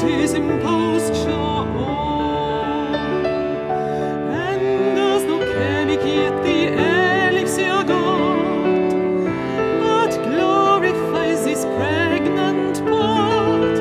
his impost shore. And as no kennig yet the